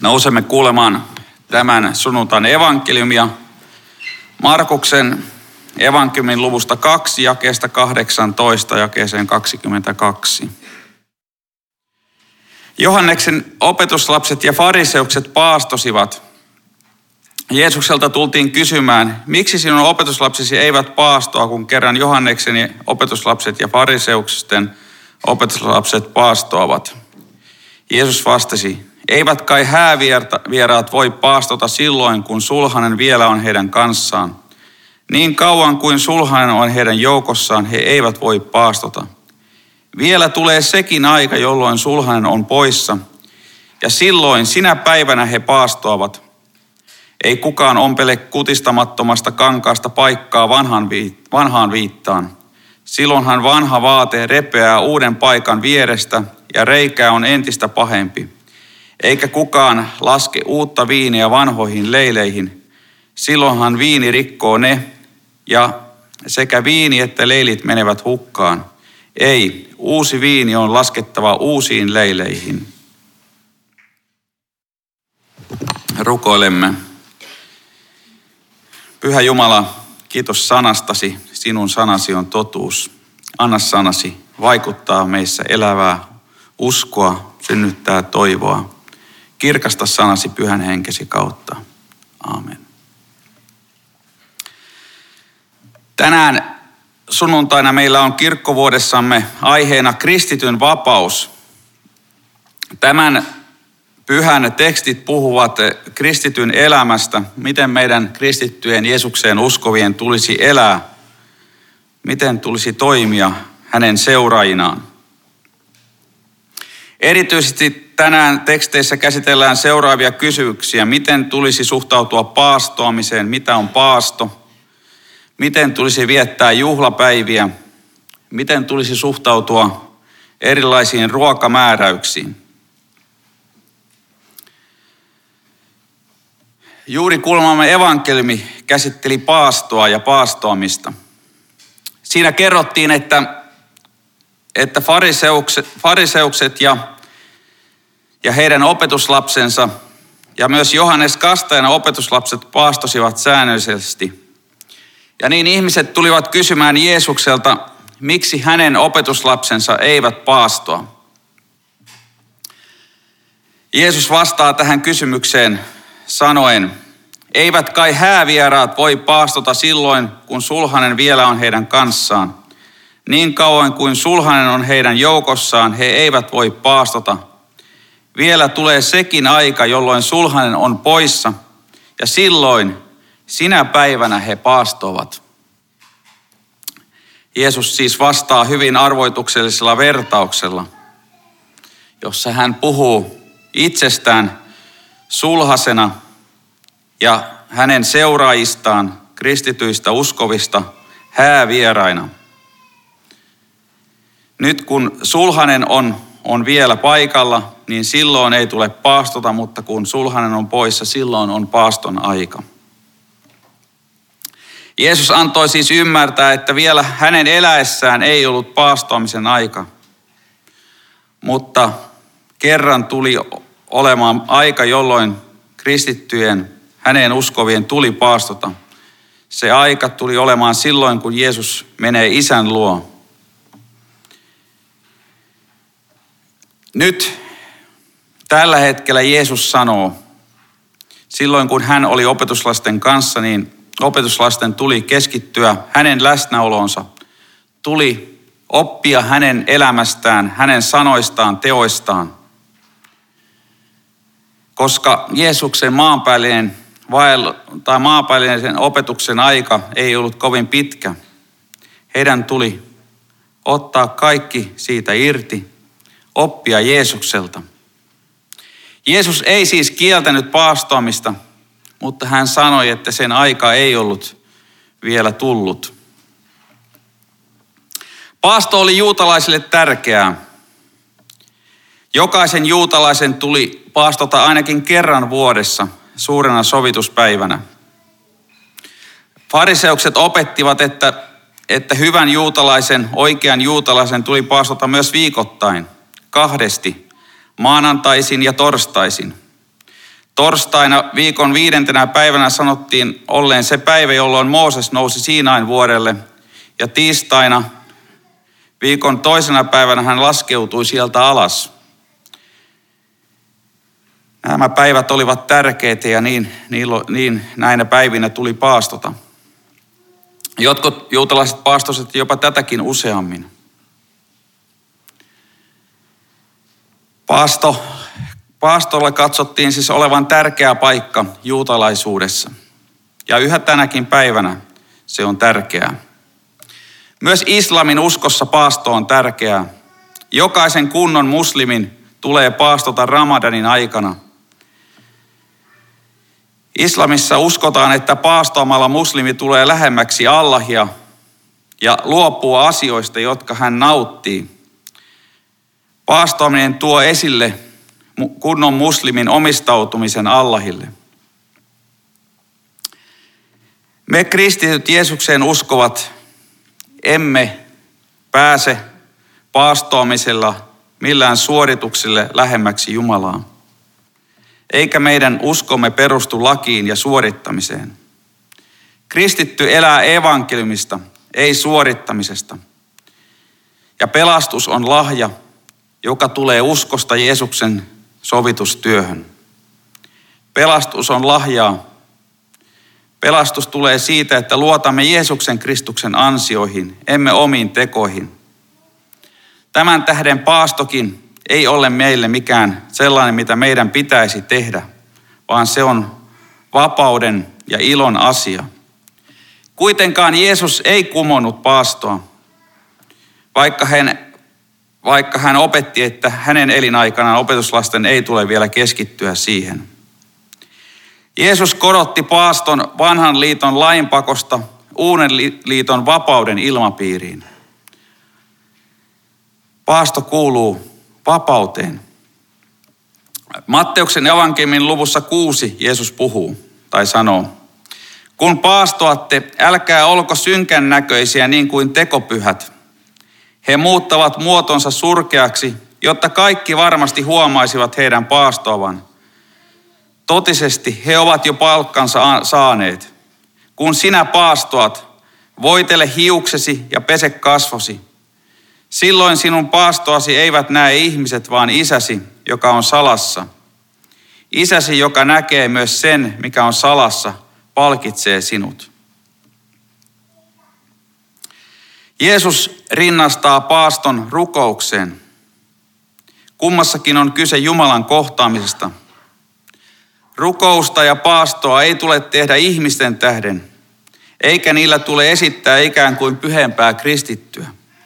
Nousemme kuulemaan tämän sunnuntain evankeliumia Markuksen evankeliumin luvusta 2, jakeesta 18 jakeeseen 22. Johanneksen opetuslapset ja fariseukset paastosivat. Jeesukselta tultiin kysymään, miksi sinun opetuslapsesi eivät paastoa, kun kerran Johanneksen opetuslapset ja fariseusten opetuslapset paastoavat. Jeesus vastasi, eivät kai häävieraat voi paastota silloin, kun sulhanen vielä on heidän kanssaan. Niin kauan kuin sulhanen on heidän joukossaan, he eivät voi paastota. Vielä tulee sekin aika, jolloin sulhanen on poissa, ja silloin sinä päivänä he paastoavat. Ei kukaan ompele kutistamattomasta kankaasta paikkaa vanhaan viittaan. Silloinhan vanha vaate repeää uuden paikan vierestä, ja reikää on entistä pahempi. Eikä kukaan laske uutta viiniä vanhoihin leileihin. Silloinhan viini rikkoo ne, ja sekä viini että leilit menevät hukkaan. Ei, uusi viini on laskettava uusiin leileihin. Rukoilemme. Pyhä Jumala, kiitos sanastasi. Sinun sanasi on totuus. Anna sanasi vaikuttaa meissä elävää uskoa, synnyttää toivoa. Kirkasta sanasi pyhän henkesi kautta. Aamen. Tänään sunnuntaina meillä on kirkkovuodessamme aiheena kristityn vapaus. Tämän pyhän tekstit puhuvat kristityn elämästä, miten meidän kristittyjen Jeesukseen uskovien tulisi elää, miten tulisi toimia hänen seuraajinaan. Erityisesti tänään teksteissä käsitellään seuraavia kysymyksiä. Miten tulisi suhtautua paastoamiseen? Mitä on paasto? Miten tulisi viettää juhlapäiviä? Miten tulisi suhtautua erilaisiin ruokamääräyksiin? Juuri kuulemamme evankeliumi käsitteli paastoa ja paastoamista. Siinä kerrottiin, että fariseukset ja heidän opetuslapsensa ja myös Johannes Kastajan opetuslapset paastosivat säännöllisesti. Ja niin ihmiset tulivat kysymään Jeesukselta, miksi hänen opetuslapsensa eivät paastoa. Jeesus vastaa tähän kysymykseen sanoen, eivät kai häävieraat voi paastota silloin, kun sulhanen vielä on heidän kanssaan. Niin kauan kuin sulhanen on heidän joukossaan, he eivät voi paastota. Vielä tulee sekin aika, jolloin sulhanen on poissa, ja silloin sinä päivänä he paastovat. Jeesus siis vastaa hyvin arvoituksellisella vertauksella, jossa hän puhuu itsestään sulhasena ja hänen seuraajistaan, kristityistä uskovista, häävieraina. Nyt kun sulhanen on vielä paikalla, niin silloin ei tule paastota, mutta kun sulhanen on poissa, silloin on paaston aika. Jeesus antoi siis ymmärtää, että vielä hänen eläessään ei ollut paastoamisen aika, mutta kerran tuli olemaan aika, jolloin kristittyjen, häneen uskovien tuli paastota. Se aika tuli olemaan silloin, kun Jeesus menee Isän luo. Nyt tällä hetkellä Jeesus sanoo, silloin kun hän oli opetuslasten kanssa, niin opetuslasten tuli keskittyä hänen läsnäolonsa, tuli oppia hänen elämästään, hänen sanoistaan, teoistaan. Koska Jeesuksen maanpäällisen opetuksen aika ei ollut kovin pitkä, heidän tuli ottaa kaikki siitä irti, oppia Jeesukselta. Jeesus ei siis kieltänyt paastoamista, mutta hän sanoi, että sen aika ei ollut vielä tullut. Paasto oli juutalaisille tärkeää. Jokaisen juutalaisen tuli paastota ainakin kerran vuodessa suurena sovituspäivänä. Fariseukset opettivat, että hyvän juutalaisen, oikean juutalaisen tuli paastota myös viikoittain, kahdesti, maanantaisin ja torstaisin. Torstaina viikon 5. päivänä sanottiin olleen se päivä, jolloin Mooses nousi Siinain vuorelle. Ja tiistaina viikon 2. päivänä hän laskeutui sieltä alas. Nämä päivät olivat tärkeitä ja niin näinä päivinä tuli paastota. Jotkut juutalaiset paastosivat jopa tätäkin useammin. Paastolla katsottiin siis olevan tärkeä paikka juutalaisuudessa. Ja yhä tänäkin päivänä se on tärkeää. Myös islamin uskossa paasto on tärkeää. Jokaisen kunnon muslimin tulee paastota Ramadanin aikana. Islamissa uskotaan, että paastoamalla muslimi tulee lähemmäksi Allahia ja luopuu asioista, jotka hän nauttii. Paastoaminen tuo esille kunnon muslimin omistautumisen Allahille. Me kristityt Jeesukseen uskovat emme pääse paastoamisella millään suorituksille lähemmäksi Jumalaa. Eikä meidän uskomme perustu lakiin ja suorittamiseen. Kristitty elää evankeliumista, ei suorittamisesta. Ja pelastus on lahja, joka tulee uskosta Jeesuksen sovitustyöhön. Pelastus on lahjaa. Pelastus tulee siitä, että luotamme Jeesuksen Kristuksen ansioihin, emme omiin tekoihin. Tämän tähden paastokin ei ole meille mikään sellainen, mitä meidän pitäisi tehdä, vaan se on vapauden ja ilon asia. Kuitenkaan Jeesus ei kumonnut paastoa, vaikka hän opetti, että hänen elinaikanaan opetuslasten ei tule vielä keskittyä siihen. Jeesus korotti paaston vanhan liiton lainpakosta uuden liiton vapauden ilmapiiriin. Paasto kuuluu vapauteen. Matteuksen evankeliumin luvussa 6 Jeesus puhuu tai sanoo: kun paastoatte, älkää olko synkän näköisiä niin kuin tekopyhät. He muuttavat muotonsa surkeaksi, jotta kaikki varmasti huomaisivat heidän paastoavan. Totisesti he ovat jo palkkansa saaneet. Kun sinä paastoat, voitele hiuksesi ja pese kasvosi. Silloin sinun paastoasi eivät näe ihmiset, vaan isäsi, joka on salassa. Isäsi, joka näkee myös sen, mikä on salassa, palkitsee sinut. Jeesus rinnastaa paaston rukoukseen. Kummassakin on kyse Jumalan kohtaamisesta. Rukousta ja paastoa ei tule tehdä ihmisten tähden, eikä niillä tule esittää ikään kuin pyhempää kristittyä.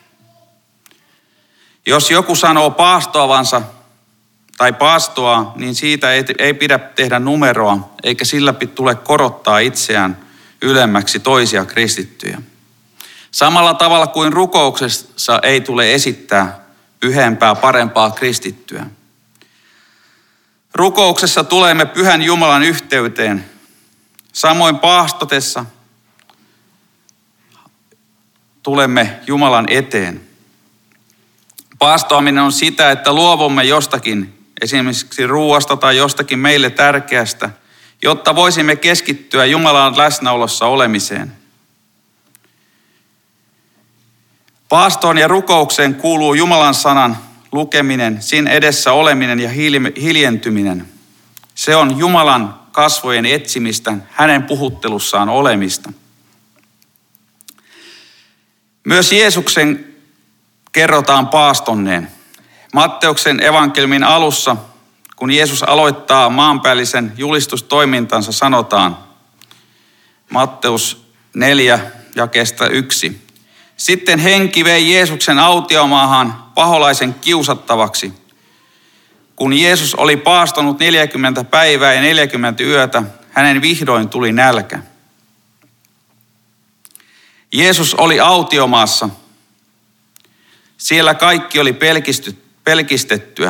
Jos joku sanoo paastoavansa tai paastoa, niin siitä ei pidä tehdä numeroa, eikä sillä tule korottaa itseään ylemmäksi toisia kristittyjä. Samalla tavalla kuin rukouksessa ei tule esittää pyhempää, parempaa kristittyä. Rukouksessa tulemme pyhän Jumalan yhteyteen. Samoin paastotessa tulemme Jumalan eteen. Paastoaminen on sitä, että luovumme jostakin, esimerkiksi ruuasta tai jostakin meille tärkeästä, jotta voisimme keskittyä Jumalan läsnäolossa olemiseen. Paastoon ja rukoukseen kuuluu Jumalan sanan lukeminen, siinä edessä oleminen ja hiljentyminen. Se on Jumalan kasvojen etsimistä, hänen puhuttelussaan olemista. Myös Jeesuksen kerrotaan paastonneen. Matteuksen evankeliumin alussa, kun Jeesus aloittaa maanpäällisen julistustoimintansa, sanotaan Matteus 4, jakeesta 1. Sitten henki vei Jeesuksen autiomaahan paholaisen kiusattavaksi. Kun Jeesus oli paastonut 40 päivää ja 40 yötä, hänen vihdoin tuli nälkä. Jeesus oli autiomaassa. Siellä kaikki oli pelkistettyä.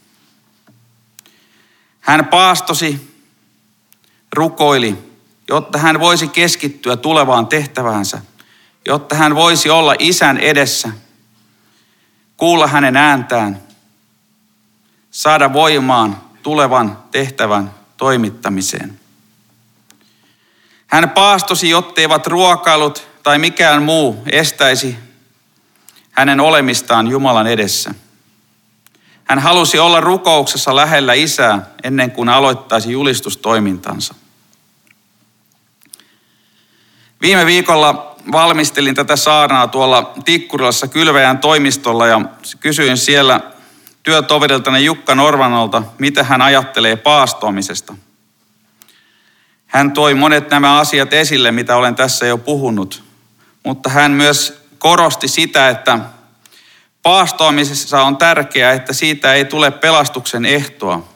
Hän paastosi, rukoili, jotta hän voisi keskittyä tulevaan tehtäväänsä, jotta hän voisi olla Isän edessä, kuulla hänen ääntään, saada voimaan tulevan tehtävän toimittamiseen. Hän paastosi, jotteivät ruokailut tai mikään muu estäisi hänen olemistaan Jumalan edessä. Hän halusi olla rukouksessa lähellä Isää ennen kuin aloittaisi julistustoimintansa. Viime viikolla valmistelin tätä saarnaa tuolla Tikkurilassa kylväjän toimistolla ja kysyin siellä työtoveriltani Jukka Norvanolta, mitä hän ajattelee paastoamisesta. Hän toi monet nämä asiat esille, mitä olen tässä jo puhunut, mutta hän myös korosti sitä, että paastoamisessa on tärkeää, että siitä ei tule pelastuksen ehtoa.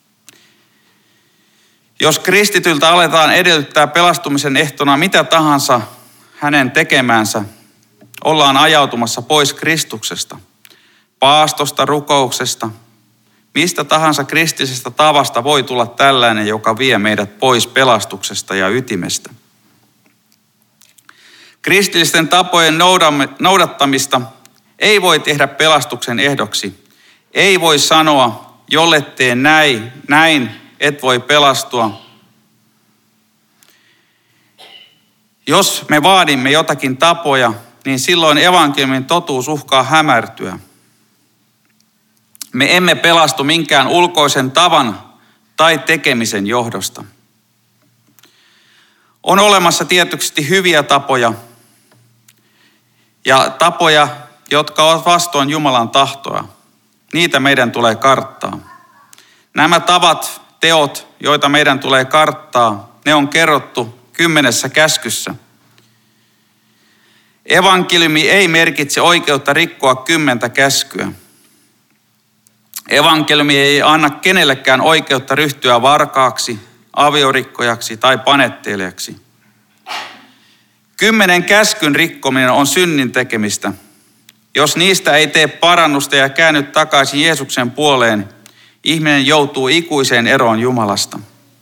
Jos kristityltä aletaan edellyttää pelastumisen ehtona mitä tahansa hänen tekemäänsä, ollaan ajautumassa pois Kristuksesta, paastosta, rukouksesta. Mistä tahansa kristillisestä tavasta voi tulla tällainen, joka vie meidät pois pelastuksesta ja ytimestä. Kristillisten tapojen noudattamista ei voi tehdä pelastuksen ehdoksi. Ei voi sanoa, jollet tee näin, et voi pelastua. Jos me vaadimme jotakin tapoja, niin silloin evankeliumin totuus uhkaa hämärtyä. Me emme pelastu minkään ulkoisen tavan tai tekemisen johdosta. On olemassa tietysti hyviä tapoja ja tapoja, jotka ovat vastoin Jumalan tahtoa. Niitä meidän tulee karttaa. Nämä tavat, teot, joita meidän tulee karttaa, ne on kerrottu 10 käskyssä. Evankeliumi ei merkitse oikeutta rikkoa 10 käskyä. Evankeliumi ei anna kenellekään oikeutta ryhtyä varkaaksi, aviorikkojaksi tai panettelijaksi. 10 käskyn rikkominen on synnin tekemistä. Jos niistä ei tee parannusta ja käänny takaisin Jeesuksen puoleen, ihminen joutuu ikuiseen eroon Jumalasta.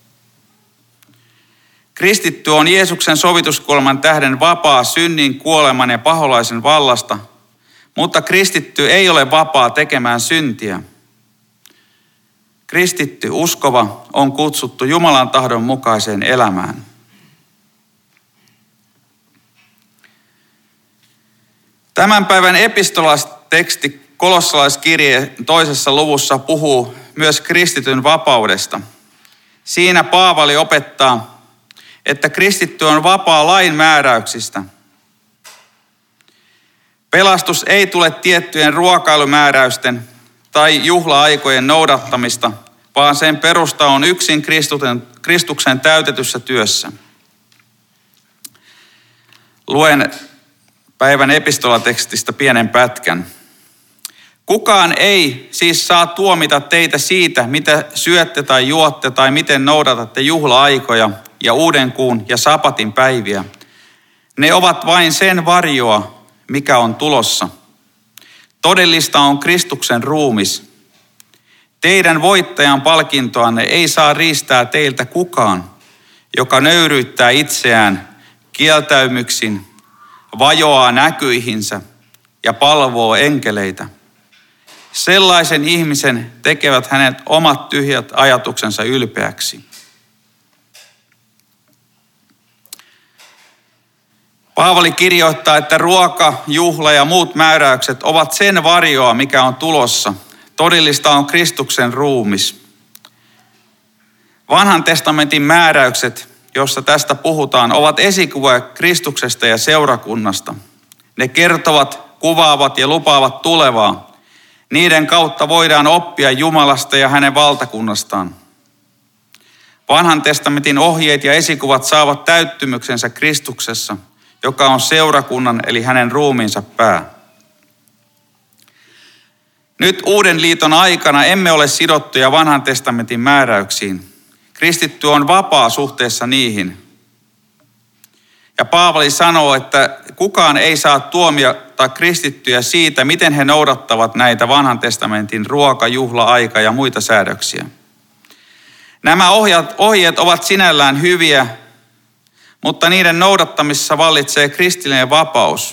Kristitty on Jeesuksen sovituskuoleman tähden vapaa synnin, kuoleman ja paholaisen vallasta, mutta kristitty ei ole vapaa tekemään syntiä. Kristitty, uskova, on kutsuttu Jumalan tahdon mukaiseen elämään. Tämän päivän epistolaisteksti kolossalaiskirje 2. luvussa puhuu myös kristityn vapaudesta. Siinä Paavali opettaa, että kristitty on vapaa lain määräyksistä. Pelastus ei tule tiettyjen ruokailumääräysten tai juhla-aikojen noudattamista, vaan sen perusta on yksin Kristuksen täytetyssä työssä. Luen päivän epistolatekstistä pienen pätkän. Kukaan ei siis saa tuomita teitä siitä, mitä syötte tai juotte tai miten noudatatte juhla-aikoja ja uudenkuun ja sapatin päiviä. Ne ovat vain sen varjoa, mikä on tulossa. Todellista on Kristuksen ruumis. Teidän voittajan palkintoanne ei saa riistää teiltä kukaan, joka nöyryyttää itseään kieltäymyksin, vajoaa näkyihinsä ja palvoo enkeleitä. Sellaisen ihmisen tekevät hänet omat tyhjät ajatuksensa ylpeäksi. Paavali kirjoittaa, että ruoka, juhla ja muut määräykset ovat sen varjoa, mikä on tulossa. Todellista on Kristuksen ruumis. Vanhan testamentin määräykset, jossa tästä puhutaan, ovat esikuva Kristuksesta ja seurakunnasta. Ne kertovat, kuvaavat ja lupaavat tulevaa. Niiden kautta voidaan oppia Jumalasta ja hänen valtakunnastaan. Vanhan testamentin ohjeet ja esikuvat saavat täyttymyksensä Kristuksessa, joka on seurakunnan eli hänen ruumiinsa pää. Nyt Uuden liiton aikana emme ole sidottuja vanhan testamentin määräyksiin. Kristitty on vapaa suhteessa niihin. Ja Paavali sanoo, että kukaan ei saa tuomiota kristittyjä siitä, miten he noudattavat näitä vanhan testamentin ruoka, juhla, aika ja muita säädöksiä. Nämä ohjeet ovat sinällään hyviä, mutta niiden noudattamisessa vallitsee kristillinen vapaus.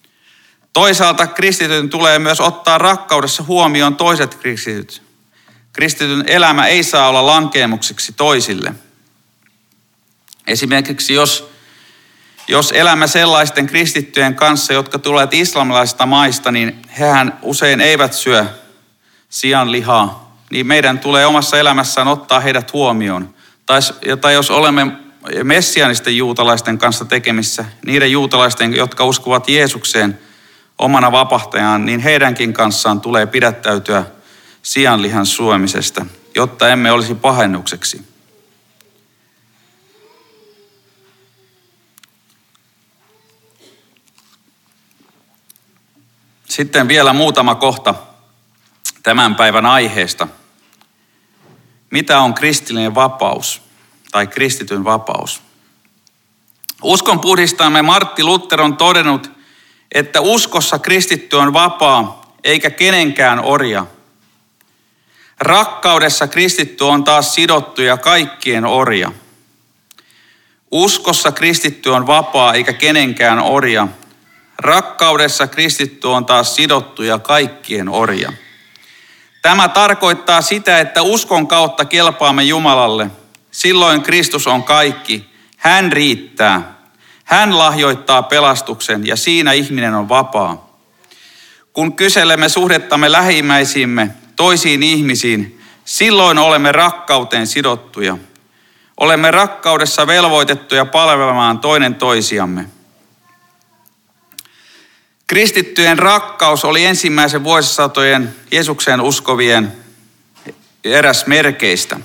Toisaalta kristityn tulee myös ottaa rakkaudessa huomioon toiset kristityt. Kristityn elämä ei saa olla lankeemukseksi toisille. Esimerkiksi jos elämme sellaisten kristittyjen kanssa, jotka tulevat islamilaisista maista, niin hehän usein eivät syö sianlihaa, niin meidän tulee omassa elämässään ottaa heidät huomioon. Tai jos olemme messianisten juutalaisten kanssa tekemissä, niiden juutalaisten, jotka uskovat Jeesukseen omana vapahtajaan, niin heidänkin kanssaan tulee pidättäytyä sianlihan syömisestä, jotta emme olisi pahennukseksi. Sitten vielä muutama kohta tämän päivän aiheesta. Mitä on kristillinen vapaus tai kristityn vapaus? Uskonpuhdistajamme Martti Luther on todennut, että uskossa kristitty on vapaa eikä kenenkään orja. Rakkaudessa kristitty on taas sidottu ja kaikkien orja. Uskossa kristitty on vapaa eikä kenenkään orja. Rakkaudessa kristitty on taas sidottu ja kaikkien orja. Tämä tarkoittaa sitä, että uskon kautta kelpaamme Jumalalle. Silloin Kristus on kaikki. Hän riittää. Hän lahjoittaa pelastuksen ja siinä ihminen on vapaa. Kun kyselemme suhdettamme lähimmäisiimme, toisiin ihmisiin, silloin olemme rakkauteen sidottuja. Olemme rakkaudessa velvoitettuja palvelemaan toinen toisiamme. Kristittyjen rakkaus oli ensimmäisen vuosisatojen Jeesukseen uskovien eräs merkeistä.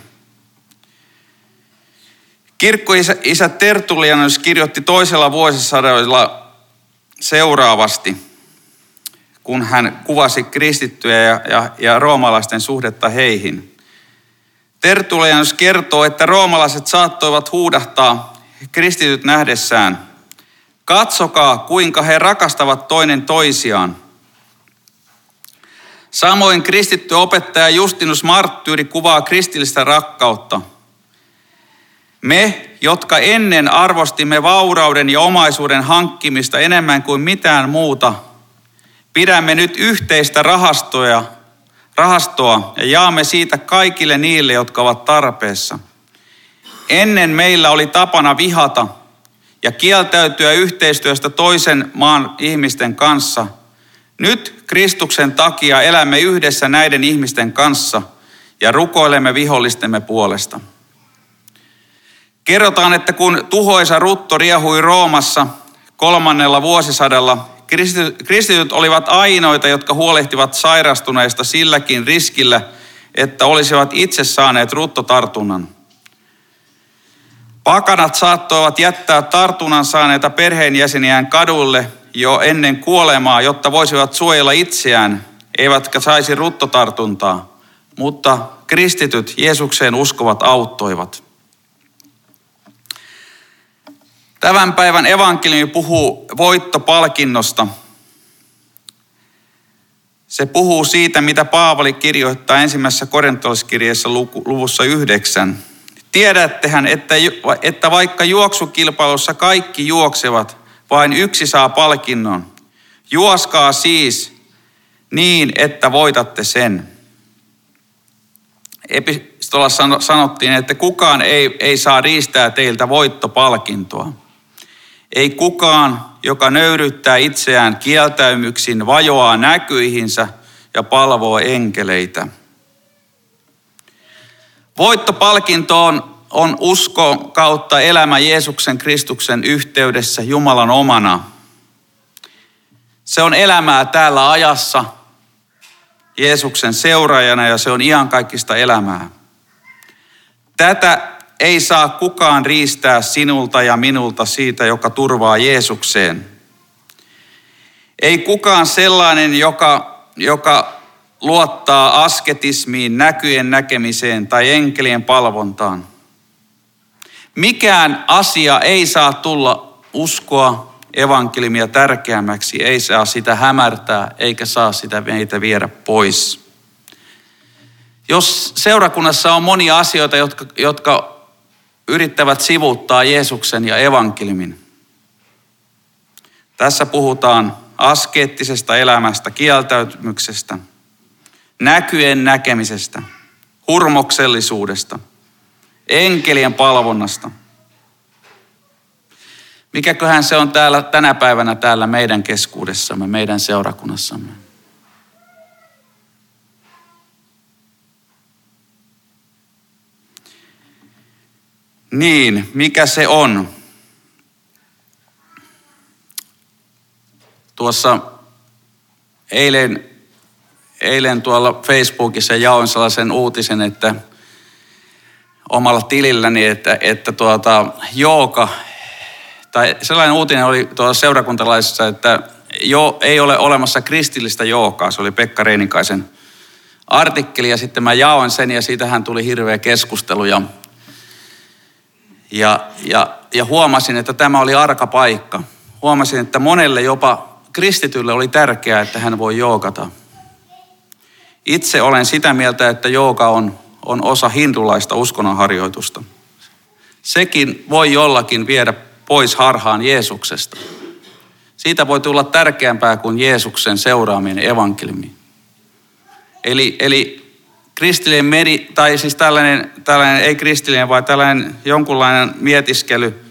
Kirkkoisä Tertullianus kirjoitti toisella vuosisadalla seuraavasti, kun hän kuvasi kristittyjä ja roomalaisten suhdetta heihin. Tertullianus kertoo, että roomalaiset saattoivat huudahtaa kristityt nähdessään: katsokaa, kuinka he rakastavat toinen toisiaan. Samoin kristitty opettaja Justinus Marttyyri kuvaa kristillistä rakkautta. Me, jotka ennen arvostimme vaurauden ja omaisuuden hankkimista enemmän kuin mitään muuta, pidämme nyt yhteistä rahastoa ja jaamme siitä kaikille niille, jotka ovat tarpeessa. Ennen meillä oli tapana vihata ja kieltäytyä yhteistyöstä toisen maan ihmisten kanssa. Nyt Kristuksen takia elämme yhdessä näiden ihmisten kanssa ja rukoilemme vihollistemme puolesta. Kerrotaan, että kun tuhoisa rutto riehui Roomassa 3. vuosisadalla, kristityt olivat ainoita, jotka huolehtivat sairastuneista silläkin riskillä, että olisivat itse saaneet ruttotartunnan. Pakanat saattoivat jättää tartunnan saaneita perheenjäseniään kadulle jo ennen kuolemaa, jotta voisivat suojella itseään, eivätkä saisi ruttotartuntaa. Mutta kristityt Jeesukseen uskovat auttoivat. Tämän päivän evankeliumi puhuu voittopalkinnosta. Se puhuu siitä, mitä Paavali kirjoittaa ensimmäisessä korintolaiskirjeessä luvussa 9. Tiedättehän, että vaikka juoksukilpailussa kaikki juoksevat, vain yksi saa palkinnon. Juoskaa siis niin, että voitatte sen. Epistolassa sanottiin, että kukaan ei saa riistää teiltä voittopalkintoa. Ei kukaan, joka nöyryttää itseään kieltäymyksin, vajoaa näkyihinsä ja palvoo enkeleitä. Voittopalkinto on usko kautta elämä Jeesuksen Kristuksen yhteydessä Jumalan omana. Se on elämää täällä ajassa Jeesuksen seuraajana ja se on iankaikkista elämää. Tätä ei saa kukaan riistää sinulta ja minulta siitä, joka turvaa Jeesukseen. Ei kukaan sellainen, joka luottaa asketismiin, näkyjen näkemiseen tai enkelien palvontaan. Mikään asia ei saa tulla uskoa, evankeliumia tärkeämmäksi, ei saa sitä hämärtää eikä saa sitä meitä viedä pois. Jos seurakunnassa on monia asioita, jotka yrittävät sivuuttaa Jeesuksen ja evankeliumin. Tässä puhutaan askeettisesta elämästä, kieltäytymyksestä, näkyjen näkemisestä, hurmoksellisuudesta, enkelien palvonnasta. Mikäköhän se on tänä päivänä täällä meidän keskuudessamme, meidän seurakunnassamme? Niin, mikä se on? Tuossa eilen tuolla Facebookissa jaoin sellaisen uutisen, että omalla tililläni, että jooga, tai sellainen uutinen oli tuolla seurakuntalaisessa, että ei ole olemassa kristillistä joogaa. Se oli Pekka Reinikaisen artikkeli ja sitten mä jaoin sen ja siitähän tuli hirveä keskustelu ja huomasin, että tämä oli arka paikka. Huomasin, että monelle jopa kristitylle oli tärkeää, että hän voi joogata. Itse olen sitä mieltä, että jooga on osa hindulaista uskonnonharjoitusta. Sekin voi jollakin viedä pois harhaan Jeesuksesta. Siitä voi tulla tärkeämpää kuin Jeesuksen seuraaminen evankeliumiin. Eli kristillinen tai siis tällainen ei kristillinen, vaan tällainen jonkunlainen mietiskely,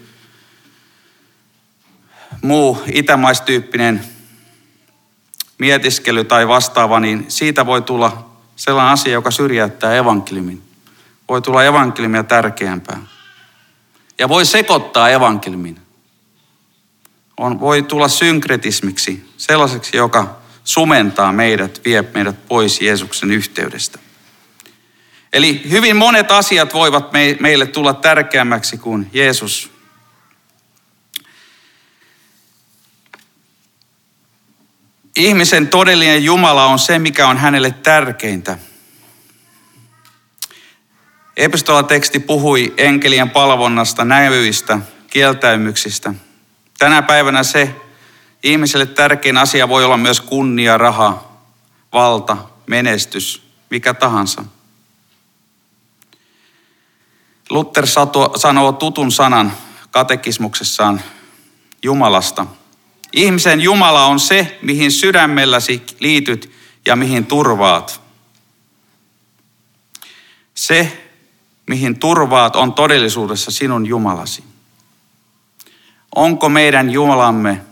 muu itämaistyyppinen mietiskely tai vastaava, niin siitä voi tulla sellainen asia, joka syrjäyttää evankeliumin. Voi tulla evankeliumia tärkeämpää. Ja voi sekoittaa evankeliumin. Voi tulla synkretismiksi, sellaiseksi, joka sumentaa meidät, vie meidät pois Jeesuksen yhteydestä. Eli hyvin monet asiat voivat meille tulla tärkeämmäksi kuin Jeesus. Ihmisen todellinen Jumala on se, mikä on hänelle tärkeintä. Epistolateksti puhui enkelien palvonnasta, näyistä, kieltäymyksistä. Tänä päivänä se ihmiselle tärkein asia voi olla myös kunnia, raha, valta, menestys, mikä tahansa. Luther sanoo tutun sanan katekismuksessaan Jumalasta. Ihmisen Jumala on se, mihin sydämelläsi liityt ja mihin turvaat. Se, mihin turvaat, on todellisuudessa sinun Jumalasi. Onko meidän Jumalamme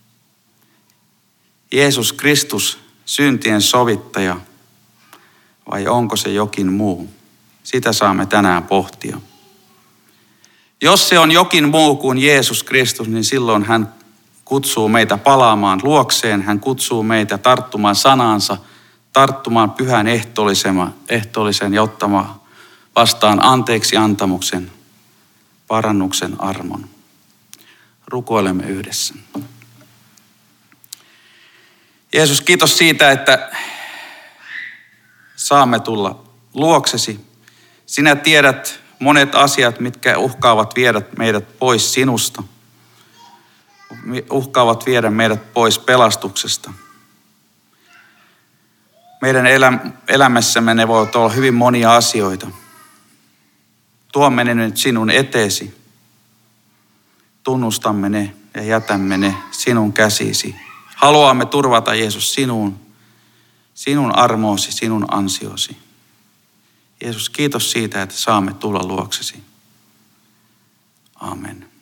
Jeesus Kristus, syntien sovittaja, vai onko se jokin muu? Sitä saamme tänään pohtia. Jos se on jokin muu kuin Jeesus Kristus, niin silloin hän kutsuu meitä palaamaan luokseen. Hän kutsuu meitä tarttumaan sanaansa, tarttumaan pyhän ehtoollisen ja ottamaan vastaan anteeksi antamuksen, parannuksen armon. Rukoilemme yhdessä. Jeesus, kiitos siitä, että saamme tulla luoksesi. Sinä tiedät monet asiat, mitkä uhkaavat viedä meidät pois sinusta. Uhkaavat viedä meidät pois pelastuksesta. Meidän elämässämme ne voivat olla hyvin monia asioita. Tuomme ne nyt sinun eteesi. Tunnustamme ne ja jätämme ne sinun käsisi. Haluamme turvata, Jeesus, sinun armoosi, sinun ansiosi. Jeesus, kiitos siitä, että saamme tulla luoksesi. Amen.